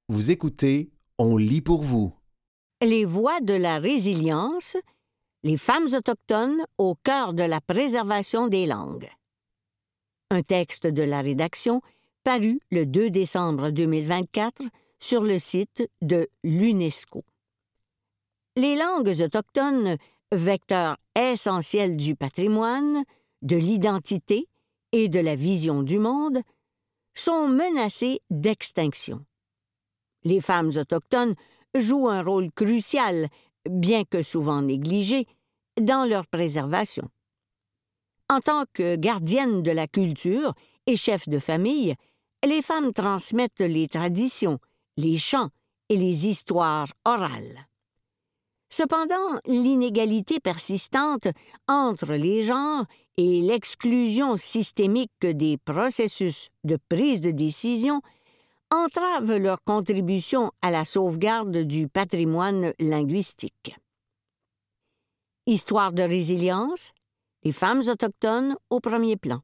Vous écoutez, on lit pour vous. Les voix de la résilience, les femmes autochtones au cœur de la préservation des langues. Un texte de la rédaction paru le 2 décembre 2024 sur le site de l'UNESCO. Les langues autochtones, vecteurs essentiels du patrimoine, de l'identité et de la vision du monde, sont menacées d'extinction. Les femmes autochtones jouent un rôle crucial, bien que souvent négligé, dans leur préservation. En tant que gardiennes de la culture et chefs de famille, les femmes transmettent les traditions, les chants et les histoires orales. Cependant, l'inégalité persistante entre les genres et l'exclusion systémique des processus de prise de décision entravent leur contribution à la sauvegarde du patrimoine linguistique. Histoire de résilience, les femmes autochtones au premier plan.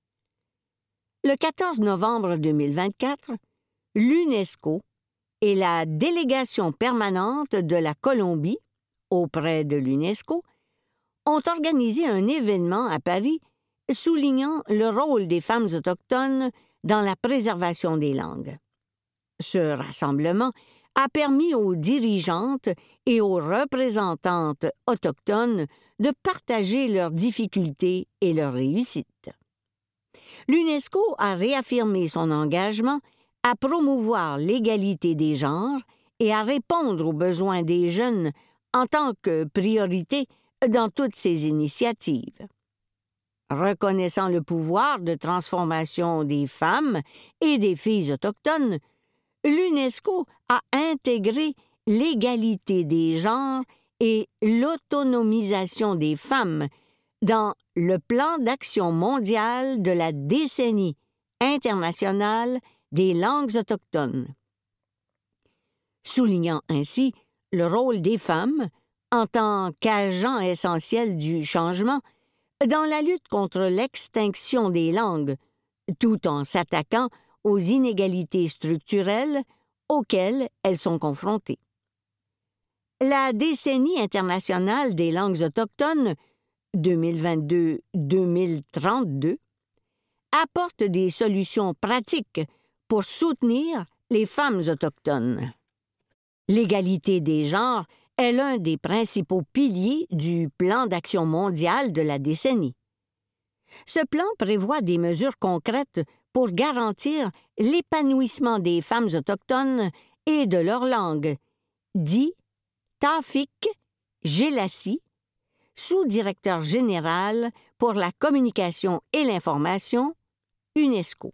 Le 14 novembre 2024, l'UNESCO et la délégation permanente de la Colombie, auprès de l'UNESCO, ont organisé un événement à Paris soulignant le rôle des femmes autochtones dans la préservation des langues. Ce rassemblement a permis aux dirigeantes et aux représentantes autochtones de partager leurs difficultés et leurs réussites. L'UNESCO a réaffirmé son engagement à promouvoir l'égalité des genres et à répondre aux besoins des jeunes en tant que priorité dans toutes ses initiatives. Reconnaissant le pouvoir de transformation des femmes et des filles autochtones, l'UNESCO a intégré l'égalité des genres et l'autonomisation des femmes dans le plan d'action mondial de la décennie internationale des langues autochtones, soulignant ainsi le rôle des femmes en tant qu'agents essentiels du changement dans la lutte contre l'extinction des langues, tout en s'attaquant aux inégalités structurelles auxquelles elles sont confrontées. La décennie internationale des langues autochtones 2022-2032 apporte des solutions pratiques pour soutenir les femmes autochtones. L'égalité des genres est l'un des principaux piliers du plan d'action mondial de la décennie. Ce plan prévoit des mesures concrètes pour garantir l'épanouissement des femmes autochtones et de leur langue, dit Tafik Gelassi, sous-directeur général pour la communication et l'information, UNESCO.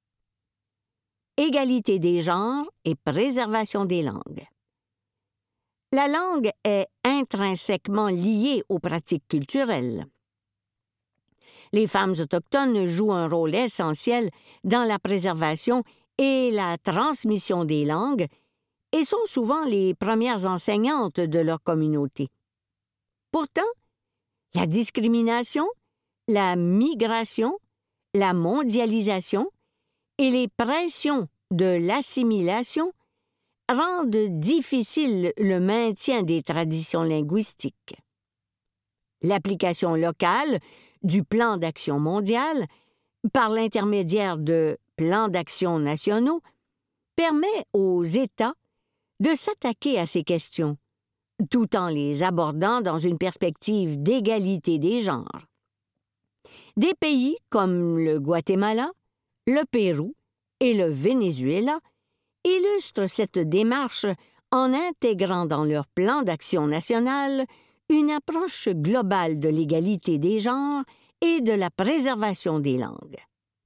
Égalité des genres et préservation des langues. La langue est intrinsèquement liée aux pratiques culturelles. Les femmes autochtones jouent un rôle essentiel dans la préservation et la transmission des langues et sont souvent les premières enseignantes de leur communauté. Pourtant, la discrimination, la migration, la mondialisation et les pressions de l'assimilation rendent difficile le maintien des traditions linguistiques. L'application locale du plan d'action mondial, par l'intermédiaire de plans d'action nationaux, permet aux États de s'attaquer à ces questions, tout en les abordant dans une perspective d'égalité des genres. Des pays comme le Guatemala, le Pérou et le Venezuela illustrent cette démarche en intégrant dans leur plan d'action national une approche globale de l'égalité des genres et de la préservation des langues.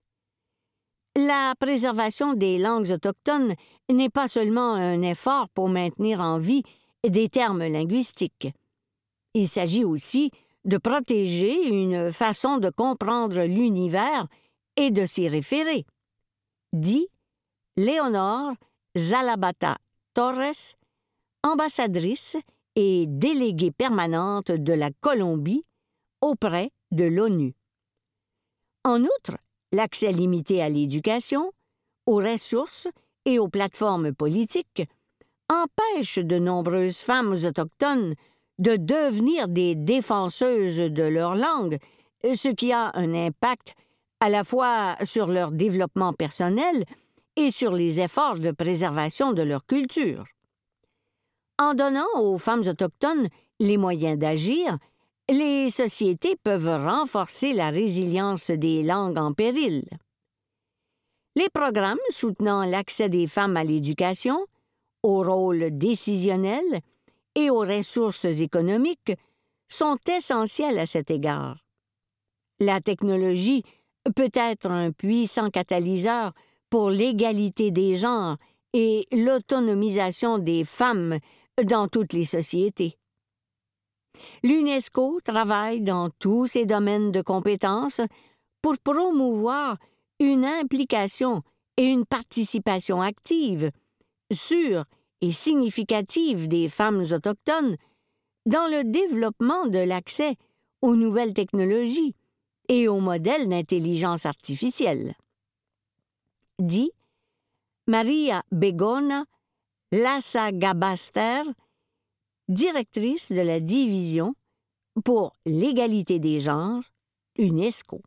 La préservation des langues autochtones n'est pas seulement un effort pour maintenir en vie des termes linguistiques. Il s'agit aussi de protéger une façon de comprendre l'univers et de s'y référer, dit Léonore Zalabata Torres, ambassadrice et déléguée permanente de la Colombie auprès de l'ONU. En outre, l'accès limité à l'éducation, aux ressources et aux plateformes politiques empêche de nombreuses femmes autochtones de devenir des défenseuses de leur langue, ce qui a un impact à la fois sur leur développement personnel et sur les efforts de préservation de leur culture. En donnant aux femmes autochtones les moyens d'agir, les sociétés peuvent renforcer la résilience des langues en péril. Les programmes soutenant l'accès des femmes à l'éducation, au rôle décisionnel et aux ressources économiques sont essentiels à cet égard. La technologie peut être un puissant catalyseur pour l'égalité des genres et l'autonomisation des femmes dans toutes les sociétés. L'UNESCO travaille dans tous ses domaines de compétences pour promouvoir une implication et une participation active, sûre et significative des femmes autochtones dans le développement de l'accès aux nouvelles technologies et aux modèles d'intelligence artificielle. Dit Maria Begona Lasagabaster, directrice de la division pour l'égalité des genres, UNESCO.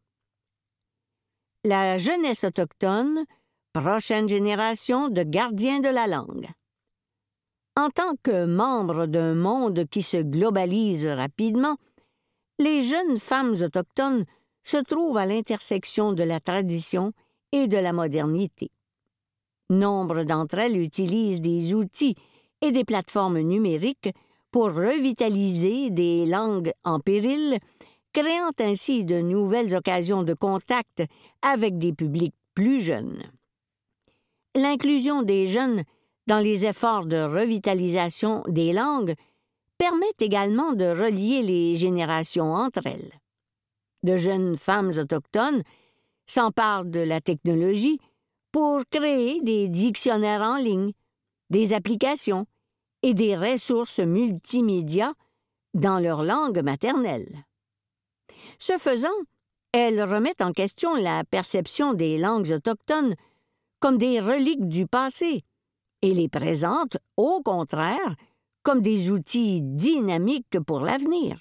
La jeunesse autochtone, prochaine génération de gardiens de la langue. En tant que membres d'un monde qui se globalise rapidement, les jeunes femmes autochtones se trouvent à l'intersection de la tradition et de la modernité. Nombre d'entre elles utilisent des outils et des plateformes numériques pour revitaliser des langues en péril, créant ainsi de nouvelles occasions de contact avec des publics plus jeunes. L'inclusion des jeunes dans les efforts de revitalisation des langues permet également de relier les générations entre elles. De jeunes femmes autochtones s'emparent de la technologie pour créer des dictionnaires en ligne, des applications et des ressources multimédia dans leur langue maternelle. Ce faisant, elles remettent en question la perception des langues autochtones comme des reliques du passé et les présentent, au contraire, comme des outils dynamiques pour l'avenir.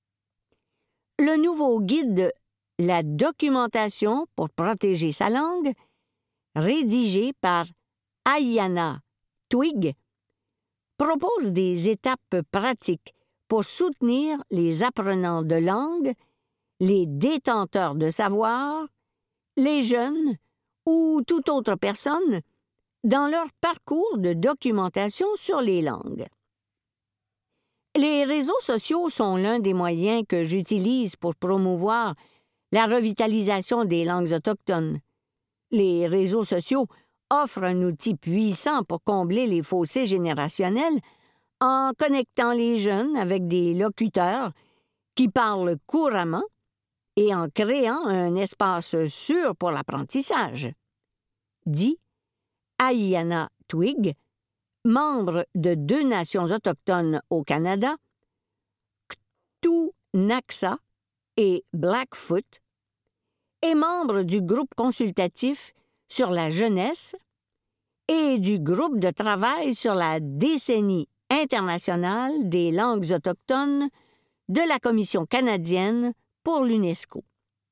Le nouveau guide « La documentation pour protéger sa langue », rédigé par Ayanna Twig, propose des étapes pratiques pour soutenir les apprenants de langue, les détenteurs de savoir, les jeunes ou toute autre personne dans leur parcours de documentation sur les langues. Les réseaux sociaux sont l'un des moyens que j'utilise pour promouvoir la revitalisation des langues autochtones. Les réseaux sociaux offrent un outil puissant pour combler les fossés générationnels en connectant les jeunes avec des locuteurs qui parlent couramment et en créant un espace sûr pour l'apprentissage. Dit Ayanna Twig, membre de 2 nations autochtones au Canada, Ktu-Naksa et Blackfoot, est membre du groupe consultatif sur la jeunesse et du groupe de travail sur la décennie internationale des langues autochtones de la Commission canadienne pour l'UNESCO.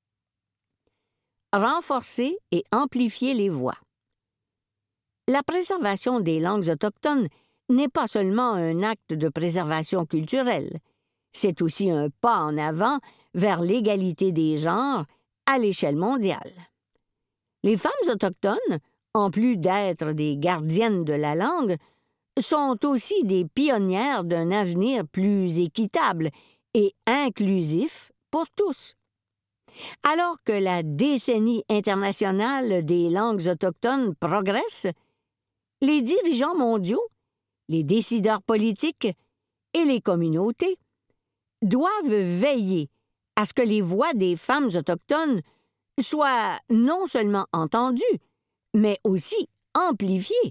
Renforcer et amplifier les voix. La préservation des langues autochtones n'est pas seulement un acte de préservation culturelle, c'est aussi un pas en avant vers l'égalité des genres à l'échelle mondiale. Les femmes autochtones, en plus d'être des gardiennes de la langue, sont aussi des pionnières d'un avenir plus équitable et inclusif pour tous. Alors que la décennie internationale des langues autochtones progresse, les dirigeants mondiaux, les décideurs politiques et les communautés doivent veiller à ce que les voix des femmes autochtones soient non seulement entendues, mais aussi amplifiées.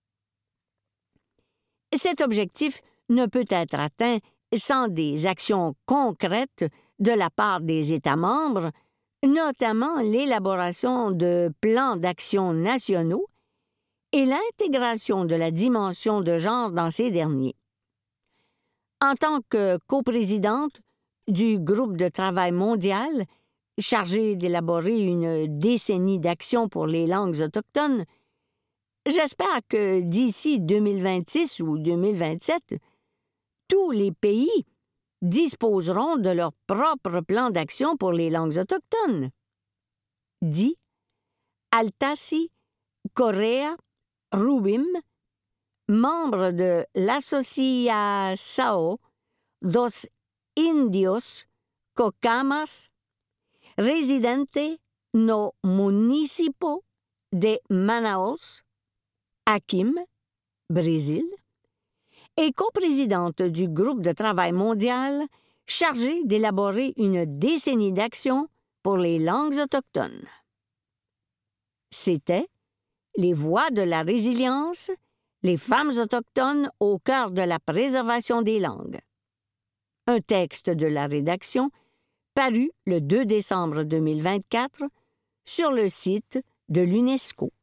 Cet objectif ne peut être atteint sans des actions concrètes de la part des États membres, notamment l'élaboration de plans d'action nationaux et l'intégration de la dimension de genre dans ces derniers. En tant que coprésidente du groupe de travail mondial chargé d'élaborer une décennie d'action pour les langues autochtones, j'espère que d'ici 2026 ou 2027, tous les pays disposeront de leur propre plan d'action pour les langues autochtones. Dit Altassi Correa Rubim, membre de l'Asociação dos Indios Cocamas, residente no município de Manaus, Akim, Brésil, et coprésidente du groupe de travail mondial chargé d'élaborer une décennie d'action pour les langues autochtones. C'était Les Voix de la résilience, les femmes autochtones au cœur de la préservation des langues. Un texte de la rédaction paru le 2 décembre 2024 sur le site de l'UNESCO.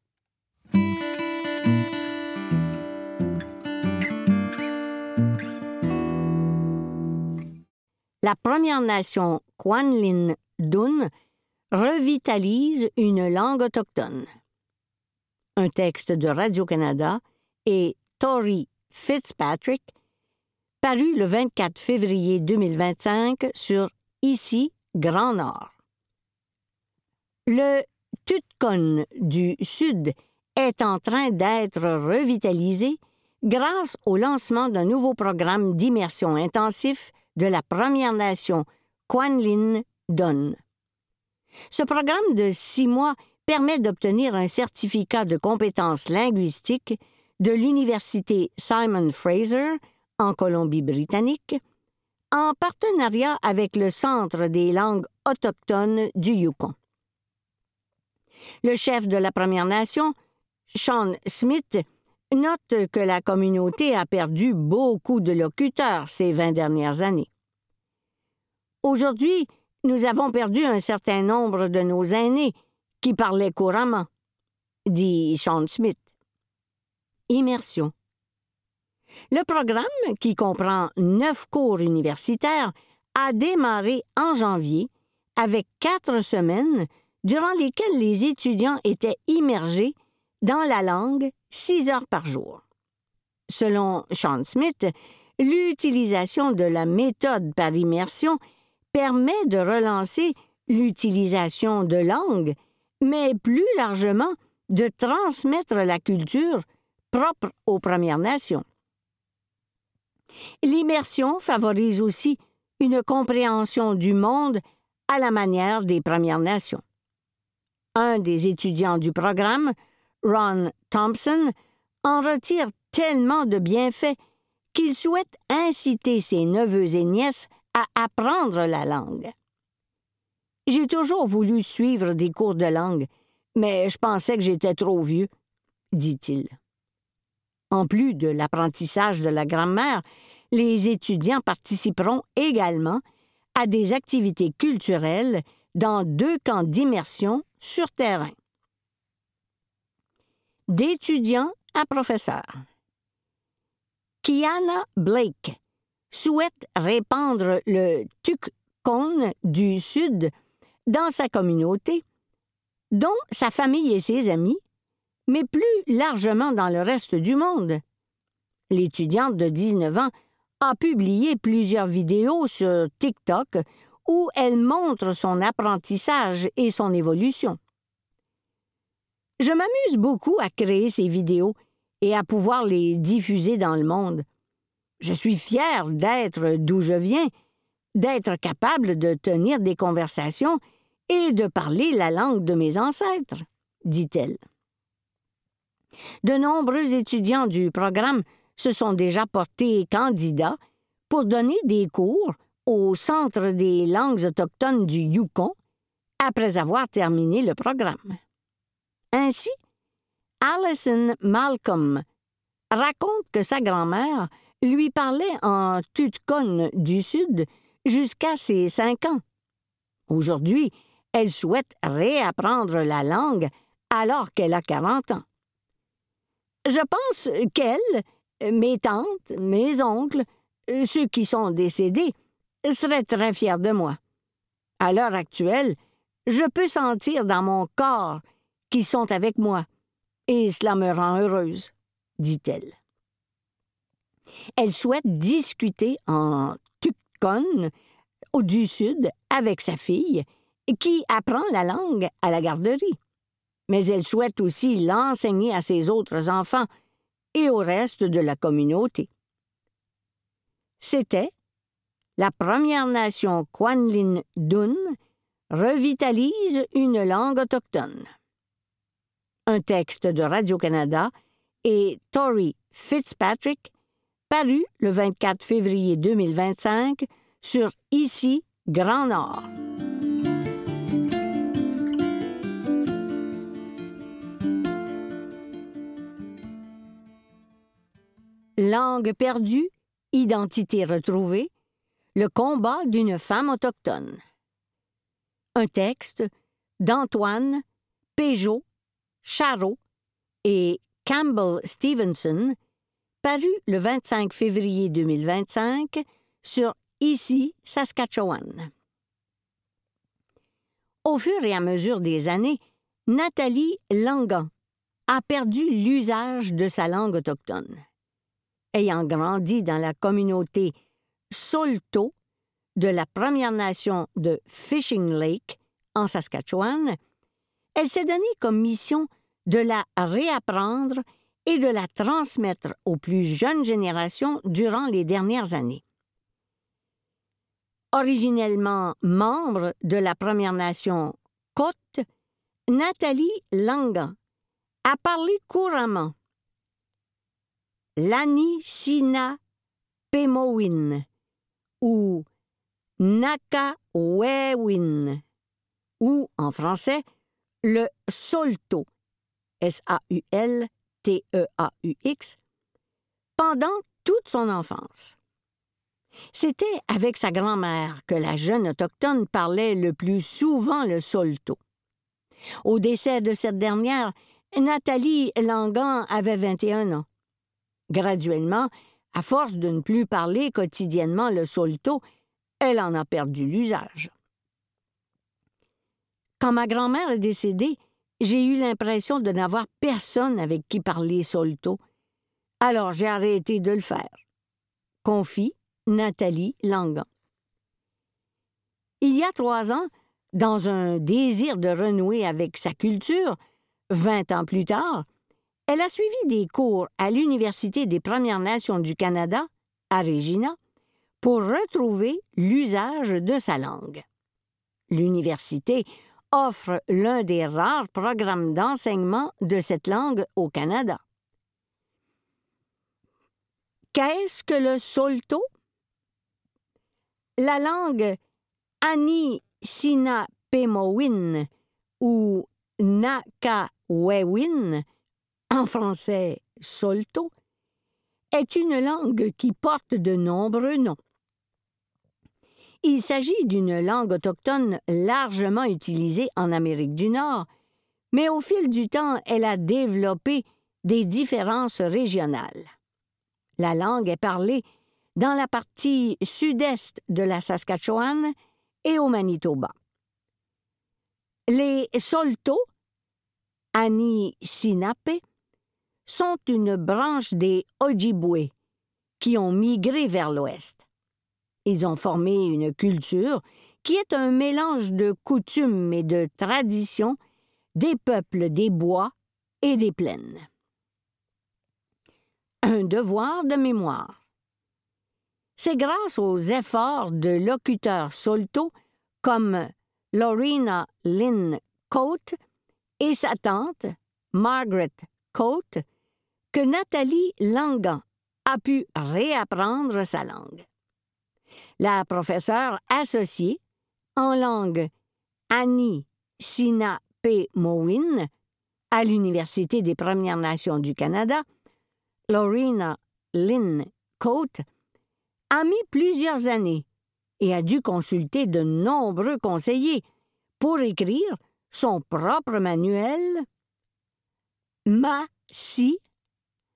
La Première Nation Kwanlin Dun revitalise une langue autochtone. Un texte de Radio-Canada et Tori Fitzpatrick, paru le 24 février 2025 sur Ici, Grand Nord. Le Tutkon du Sud est en train d'être revitalisé grâce au lancement d'un nouveau programme d'immersion intensif de la Première Nation Kwanlin Dun. Ce programme de 6 mois permet d'obtenir un certificat de compétences linguistiques de l'Université Simon Fraser en Colombie-Britannique, en partenariat avec le Centre des langues autochtones du Yukon. Le chef de la Première Nation, Sean Smith, note que la communauté a perdu beaucoup de locuteurs ces 20 dernières années. Aujourd'hui, nous avons perdu un certain nombre de nos aînés qui parlaient couramment, dit Sean Smith. Immersion. Le programme, qui comprend 9 cours universitaires, a démarré en janvier avec 4 semaines durant lesquelles les étudiants étaient immergés dans la langue 6 heures par jour. Selon Sean Smith, l'utilisation de la méthode par immersion permet de relancer l'utilisation de langues, mais plus largement de transmettre la culture propre aux Premières Nations. L'immersion favorise aussi une compréhension du monde à la manière des Premières Nations. Un des étudiants du programme, Ron Thompson, en retire tellement de bienfaits qu'il souhaite inciter ses neveux et nièces à apprendre la langue. « J'ai toujours voulu suivre des cours de langue, mais je pensais que j'étais trop vieux, » dit-il. En plus de l'apprentissage de la grammaire, les étudiants participeront également à des activités culturelles dans 2 camps d'immersion sur terrain. D'étudiants à professeurs. Kiana Blake souhaite répandre le Tutkon du Sud dans sa communauté, dont sa famille et ses amis, mais plus largement dans le reste du monde. L'étudiante de 19 ans a publié plusieurs vidéos sur TikTok où elle montre son apprentissage et son évolution. Je m'amuse beaucoup à créer ces vidéos et à pouvoir les diffuser dans le monde. Je suis fière d'être d'où je viens, d'être capable de tenir des conversations et de parler la langue de mes ancêtres, dit-elle. De nombreux étudiants du programme se sont déjà portés candidats pour donner des cours au Centre des langues autochtones du Yukon après avoir terminé le programme. Ainsi, Allison Malcolm raconte que sa grand-mère lui parlait en Tutkon du Sud jusqu'à ses 5 ans. Aujourd'hui, elle souhaite réapprendre la langue alors qu'elle a 40 ans. Je pense qu'elle, mes tantes, mes oncles, ceux qui sont décédés, seraient très fiers de moi. À l'heure actuelle, je peux sentir dans mon corps qu'ils sont avec moi, et cela me rend heureuse, dit-elle. Elle souhaite discuter en Tucson, du Sud, avec sa fille, qui apprend la langue à la garderie. Mais elle souhaite aussi l'enseigner à ses autres enfants et au reste de la communauté. C'était la Première Nation Kwanlin Dun revitalise une langue autochtone. Un texte de Radio-Canada et Tori Fitzpatrick, paru le 24 février 2025 sur Ici, Grand Nord. Langue perdue, identité retrouvée, le combat d'une femme autochtone. Un texte d'Antoine Péjot, Charot et Campbell Stevenson, paru le 25 février 2025 sur Ici, Saskatchewan. Au fur et à mesure des années, Nathalie Langan a perdu l'usage de sa langue autochtone. Ayant grandi dans la communauté Saulteaux de la Première Nation de Fishing Lake, en Saskatchewan, elle s'est donnée comme mission de la réapprendre et de la transmettre aux plus jeunes générations durant les dernières années. Originellement membre de la Première Nation Côte, Nathalie Langan a parlé couramment l'Anishinaapemoowin ou Nakawewin, ou, en français, le Saulteaux, S-A-U-L-T-E-A-U-X, pendant toute son enfance. C'était avec sa grand-mère que la jeune autochtone parlait le plus souvent le Saulteaux. Au décès de cette dernière, Nathalie Langan avait 21 ans. Graduellement, à force de ne plus parler quotidiennement le Saulteaux, elle en a perdu l'usage. Quand ma grand-mère est décédée, j'ai eu l'impression de n'avoir personne avec qui parler Saulteaux. Alors j'ai arrêté de le faire. Confie Nathalie Langan. Il y a 3 ans, dans un désir de renouer avec sa culture, 20 ans plus tard, elle a suivi des cours à l'Université des Premières Nations du Canada, à Regina, pour retrouver l'usage de sa langue. L'université offre l'un des rares programmes d'enseignement de cette langue au Canada. Qu'est-ce que le Saulteaux? La langue Anishinaapemoowin ou Nakawewin, en français Saulteaux, est une langue qui porte de nombreux noms. Il s'agit d'une langue autochtone largement utilisée en Amérique du Nord, mais au fil du temps, elle a développé des différences régionales. La langue est parlée dans la partie sud-est de la Saskatchewan et au Manitoba. Les Saulteaux, Anishinaape, sont une branche des Ojibwe qui ont migré vers l'ouest. Ils ont formé une culture qui est un mélange de coutumes et de traditions des peuples des bois et des plaines. Un devoir de mémoire. C'est grâce aux efforts de locuteurs Saulteaux comme Lorena Lynn Coate et sa tante, Margaret Coate, que Nathalie Langan a pu réapprendre sa langue. La professeure associée en langue Anishinaapemoowin à l'Université des Premières Nations du Canada, Lorena Lynn Coate, a mis plusieurs années et a dû consulter de nombreux conseillers pour écrire son propre manuel Ma-si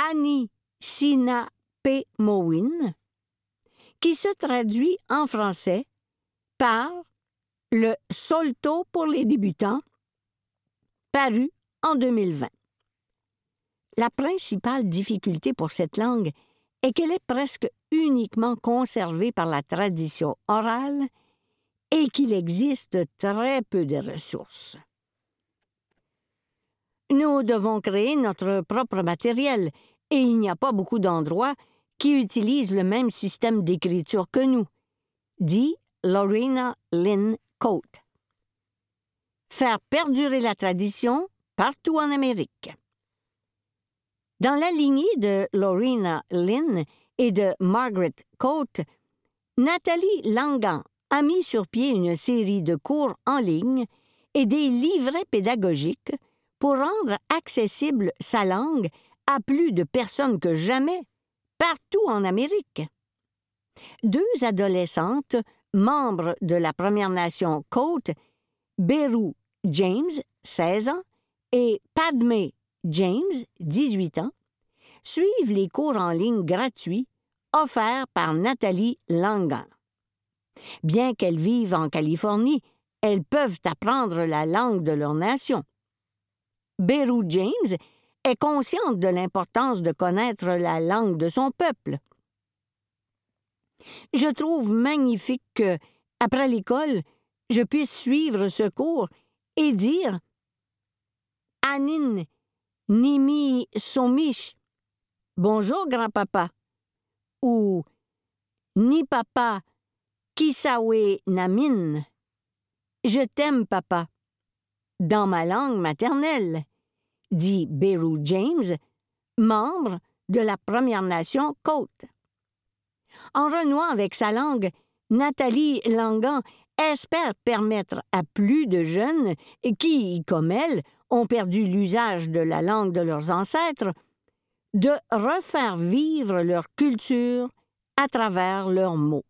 Anishinaapemoyin, qui se traduit en français par le Solto pour les débutants, paru en 2020. La principale difficulté pour cette langue est qu'elle est presque uniquement conservée par la tradition orale et qu'il existe très peu de ressources. Nous devons créer notre propre matériel et il n'y a pas beaucoup d'endroits qui utilisent le même système d'écriture que nous, dit Lorena Lynn Coate. Faire perdurer la tradition partout en Amérique. Dans la lignée de Lorena Lynn et de Margaret Coate, Nathalie Langan a mis sur pied une série de cours en ligne et des livrets pédagogiques pour rendre accessible sa langue à plus de personnes que jamais, partout en Amérique. 2 adolescentes, membres de la Première Nation Coate, Beru James, 16 ans, et Padmé James, 18 ans, suivent les cours en ligne gratuits offerts par Nathalie Langan. Bien qu'elles vivent en Californie, elles peuvent apprendre la langue de leur nation. Beru James est consciente de l'importance de connaître la langue de son peuple. Je trouve magnifique que, après l'école, je puisse suivre ce cours et dire « Anin Nimi Somish » Bonjour, grand-papa, ou Ni papa Kisawe Namin. Je t'aime, papa, dans ma langue maternelle, dit Beru James, membre de la Première Nation Coate. En renouant avec sa langue, Nathalie Langan espère permettre à plus de jeunes qui, comme elle, ont perdu l'usage de la langue de leurs ancêtres, de refaire vivre leur culture à travers leurs mots.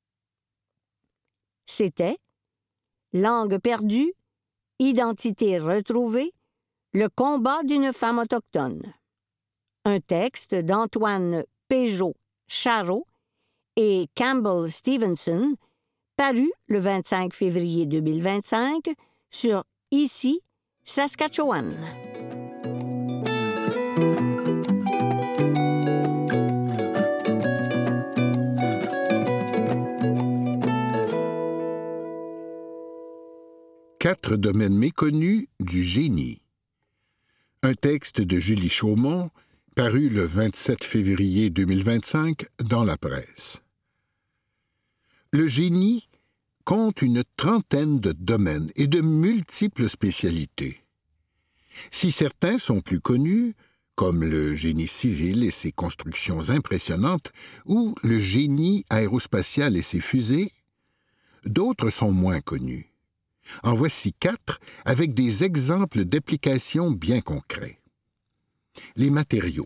C'était Langue perdue, identité retrouvée, le combat d'une femme autochtone. Un texte d'Antoine Péjot-Charot et Campbell Stevenson, paru le 25 février 2025 sur Ici, Saskatchewan. Quatre domaines méconnus du génie. Un texte de Julie Chaumont, paru le 27 février 2025 dans la presse. Le génie compte une trentaine de domaines et de multiples spécialités. Si certains sont plus connus, comme le génie civil et ses constructions impressionnantes, ou le génie aérospatial et ses fusées, d'autres sont moins connus. En voici 4 avec des exemples d'applications bien concrets. Les matériaux.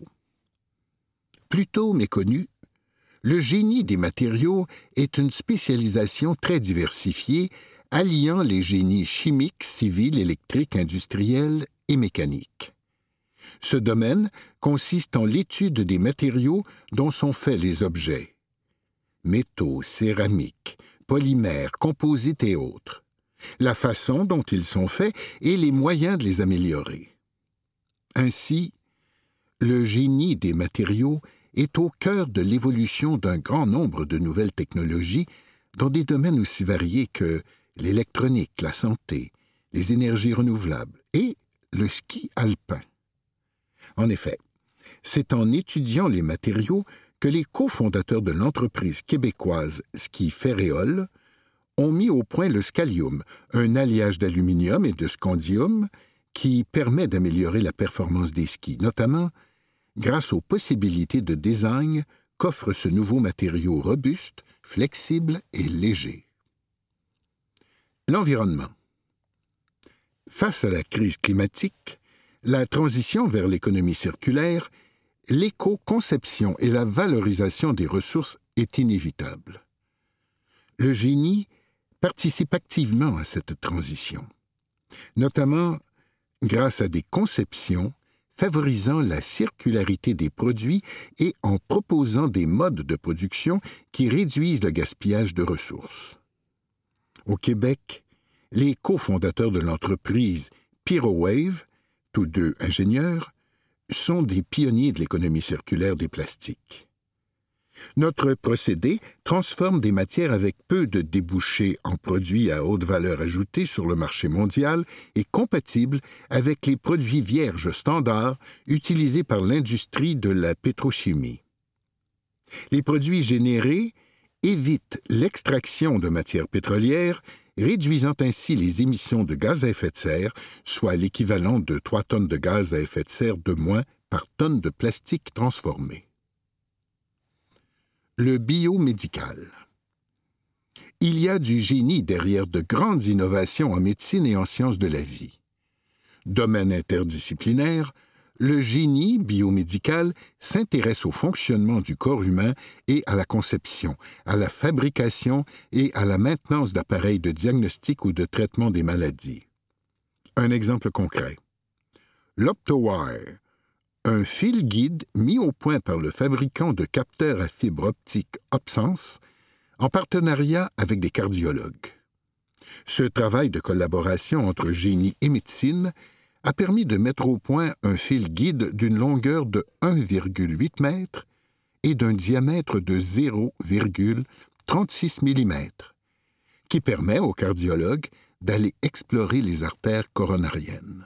Plutôt méconnu, le génie des matériaux est une spécialisation très diversifiée alliant les génies chimiques, civils, électriques, industriels et mécaniques. Ce domaine consiste en l'étude des matériaux dont sont faits les objets. Métaux, céramiques, polymères, composites et autres. La façon dont ils sont faits et les moyens de les améliorer. Ainsi, le génie des matériaux est au cœur de l'évolution d'un grand nombre de nouvelles technologies dans des domaines aussi variés que l'électronique, la santé, les énergies renouvelables et le ski alpin. En effet, c'est en étudiant les matériaux que les cofondateurs de l'entreprise québécoise Ski Ferréol ont mis au point le scalium, un alliage d'aluminium et de scandium qui permet d'améliorer la performance des skis, notamment grâce aux possibilités de design qu'offre ce nouveau matériau robuste, flexible et léger. L'environnement. Face à la crise climatique, la transition vers l'économie circulaire, l'éco-conception et la valorisation des ressources est inévitable. Le génie participe activement à cette transition, notamment grâce à des conceptions favorisant la circularité des produits et en proposant des modes de production qui réduisent le gaspillage de ressources. Au Québec, les cofondateurs de l'entreprise Pyrowave, tous deux ingénieurs, sont des pionniers de l'économie circulaire des plastiques. Notre procédé transforme des matières avec peu de débouchés en produits à haute valeur ajoutée sur le marché mondial et compatibles avec les produits vierges standards utilisés par l'industrie de la pétrochimie. Les produits générés évitent l'extraction de matières pétrolières, réduisant ainsi les émissions de gaz à effet de serre, soit l'équivalent de 3 tonnes de gaz à effet de serre de moins par tonne de plastique transformé. Le biomédical. Il y a du génie derrière de grandes innovations en médecine et en sciences de la vie. Domaine interdisciplinaire, le génie biomédical s'intéresse au fonctionnement du corps humain et à la conception, à la fabrication et à la maintenance d'appareils de diagnostic ou de traitement des maladies. Un exemple concret. L'Optowire, un fil guide mis au point par le fabricant de capteurs à fibre optique OpSens, en partenariat avec des cardiologues. Ce travail de collaboration entre génie et médecine a permis de mettre au point un fil guide d'une longueur de 1,8 m et d'un diamètre de 0,36 mm, qui permet aux cardiologues d'aller explorer les artères coronariennes.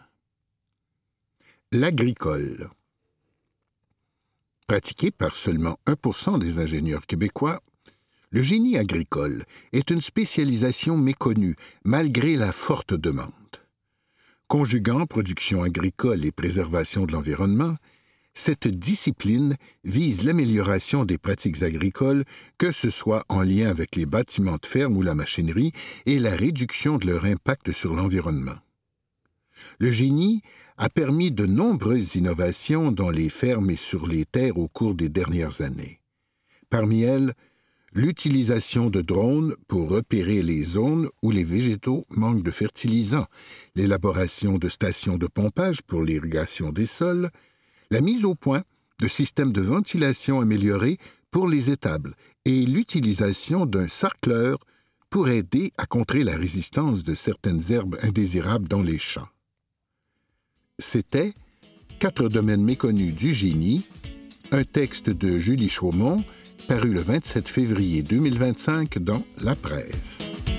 L'agricole. Pratiqué par seulement 1% des ingénieurs québécois, le génie agricole est une spécialisation méconnue malgré la forte demande. Conjuguant production agricole et préservation de l'environnement, cette discipline vise l'amélioration des pratiques agricoles, que ce soit en lien avec les bâtiments de ferme ou la machinerie, et la réduction de leur impact sur l'environnement. Le génie a permis de nombreuses innovations dans les fermes et sur les terres au cours des dernières années. Parmi elles, l'utilisation de drones pour repérer les zones où les végétaux manquent de fertilisants, l'élaboration de stations de pompage pour l'irrigation des sols, la mise au point de systèmes de ventilation améliorés pour les étables et l'utilisation d'un sarcleur pour aider à contrer la résistance de certaines herbes indésirables dans les champs. C'était « 4 domaines méconnus du génie », un texte de Julie Chaumont, paru le 27 février 2025 dans La Presse.